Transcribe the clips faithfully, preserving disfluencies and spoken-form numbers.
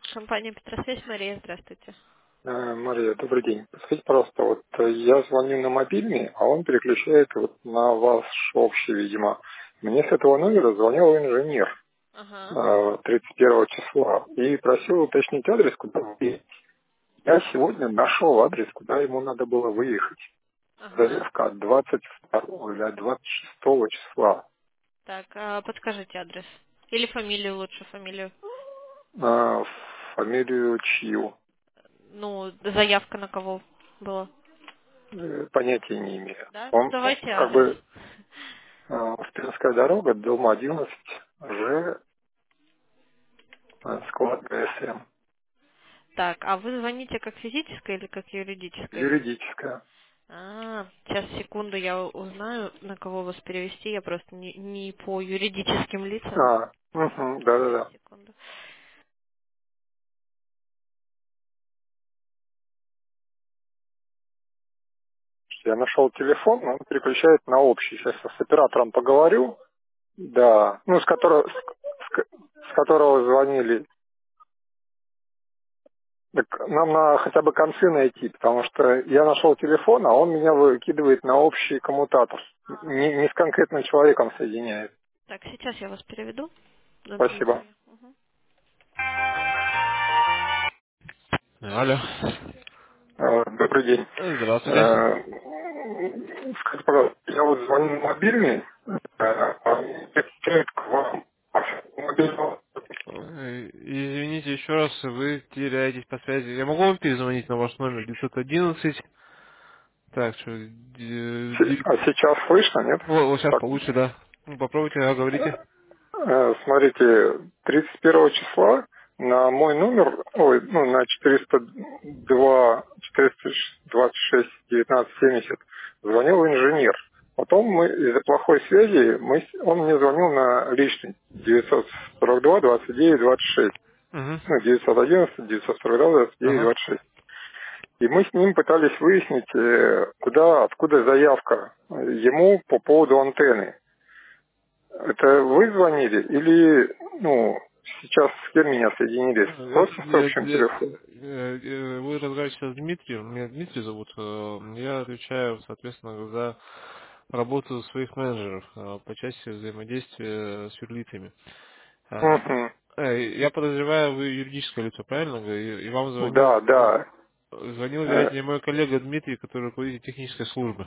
Компания Петросвязь, Мария, здравствуйте. Э, Мария, добрый день. Скажите, пожалуйста, вот э, я звоню на мобильный, а он переключает вот на ваш общий, видимо. Мне с этого номера звонил инженер Ага, э, тридцать первого числа и просил уточнить адрес, куда выехать. Я сегодня нашел адрес, куда ему надо было выехать. ага. Заявка от двадцать второго или от двадцать шестого числа. Так, а подскажите адрес. Или фамилию лучше, фамилию. Э, Фамилию чью? Ну, заявка на кого была. Э, Понятия не имею. Да? Ну, Он давайте как адрес. бы э, Успенская дорога, дом одиннадцать, Ж, э, склад ГСМ. Так, а вы звоните как физическое или как юридическое лицо? Юридическая. А, сейчас, секунду, я узнаю, на кого вас перевести. Я просто не, не по юридическим лицам. А, угу, да-да-да. Секунду. Я нашел телефон, но он переключает на общий. Сейчас я с оператором поговорю. Да. Ну, с которого, с, с- с которого звонили. Так нам надо хотя бы концы найти, потому что я нашел телефон, а он меня выкидывает на общий коммутатор. Не, не с конкретным человеком соединяет. Так, сейчас я вас переведу. На Спасибо. Дмитрия. Мгм. Алло. Э, Добрый день. Здравствуйте. Э, Скажите, пожалуйста, я вот звоню на мобильный, э, а мне отвечают к вам. А мобильного- Ой, извините еще раз, вы теряетесь по связи. Я могу вам перезвонить на ваш номер девятьсот одиннадцать. Так, что, д- Се- девять- А сейчас слышно, нет? вот, вот сейчас Так, получше, да. Ну, попробуйте, а, говорите. э, смотрите, тридцать первого числа на мой номер, ой, ну, на четыреста два, четыреста двадцать шесть, девятнадцать семьдесят звонил инженер. Потом мы из-за плохой связи, мы, с- он мне звонил на личный девятьсот сорок два, двадцать девять, двадцать шесть. Угу. Ну, девятьсот одиннадцать, девятьсот сорок два, двадцать девять, Ага. двадцать шесть. И мы с ним пытались выяснить, э, куда, откуда заявка э, ему по поводу антенны. Это вы звонили или, ну, сейчас с кем меня соединили? С Э, офисом, с э, общим э, телефоном? э, э, Вы разговариваете с Дмитрием, меня Дмитрий зовут. э, Я отвечаю, соответственно, за работу своих менеджеров э, по части взаимодействия с юрлицами. А, Мгм. э, Я подозреваю, вы юридическое лицо, правильно? И и вам звонил, Да, да. звонил, Э, вероятнее, мой коллега Дмитрий, который руководитель технической службы.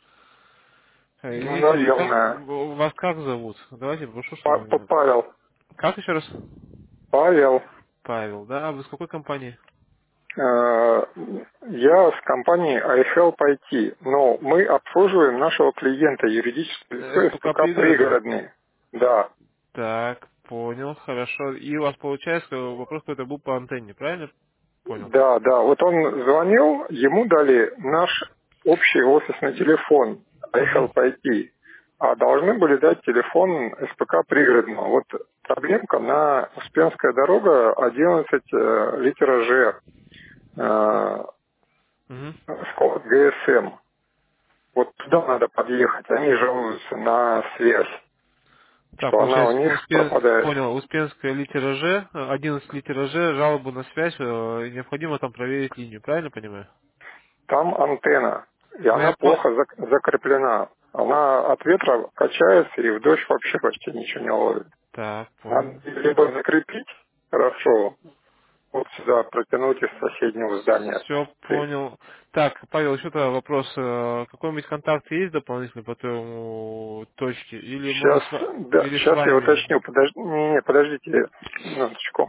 Э, Ну, Извините, как, наверное. вас как зовут? Давайте прошу, Па- чтобы... Па- Павел. Как еще раз? Павел. Павел, да? А вы с какой компании? Э, Я с компанией iHelp ай ти, но мы обслуживаем нашего клиента, юридическое лицо СПК СПК пригородный. «Пригородный». Да, Так, понял, хорошо. И у вас получается вопрос какой-то был по антенне, правильно? Понял. да, да. Вот он звонил, ему дали наш общий офисный телефон Угу. iHelp ай ти, а должны были дать телефон СПК «Пригородного». Вот проблемка на Успенская дорога, одиннадцать, э, литера Ж, э, Угу. склад ГСМ. Вот туда надо подъехать. Они жалуются на связь, Так, что она у получается, них Успен... пропадает. понял, Успенская литера Ж, э, одиннадцать литера Ж, жалобу на связь, э, необходимо там проверить линию, правильно понимаю? Там антенна, и Ну, она я по... плохо зак- закреплена. Она от ветра качается, и в дождь вообще почти ничего не ловит. Так, Надо понял. либо закрепить хорошо, вот сюда протянуть из соседнего здания. Все понял. Так, Павел, еще тогда вопрос. э, Какой-нибудь контакт есть дополнительный по твоему точке? Или можно Сейчас, с, ва- да, или с сейчас я вами? уточню. Подожди, не, не, подождите минуточку.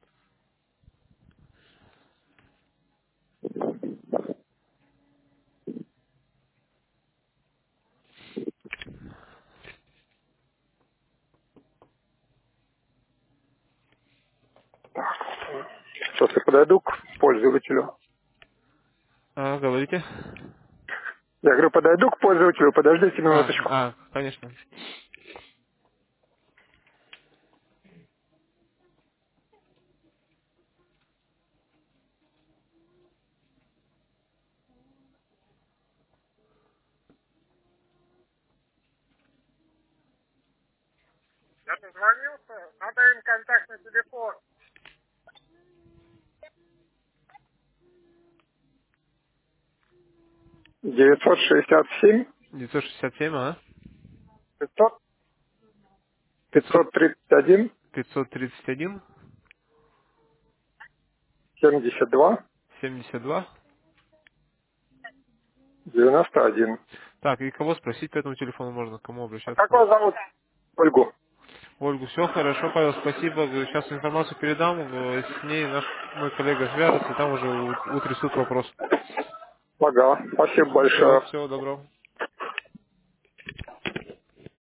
Сейчас я подойду к пользователю. А, говорите. Я говорю, подойду к пользователю, подождите А, минуточку. а, конечно. Я дозвонился, надо им контактный телефон. девятьсот шестьдесят семь девятьсот шестьдесят семь, ага. пятьсот пятьсот, пятьсот тридцать один пятьсот тридцать один, семьдесят два семьдесят два. девяносто один. Так, и кого спросить по этому телефону можно, к кому А обращаться? как вас зовут? Ольгу. Ольгу, все хорошо, Павел, спасибо. Сейчас информацию передам, э, с ней наш мой коллега свяжется, и там уже у- утрясут вопрос. Ага, спасибо Все, большое. всего доброго.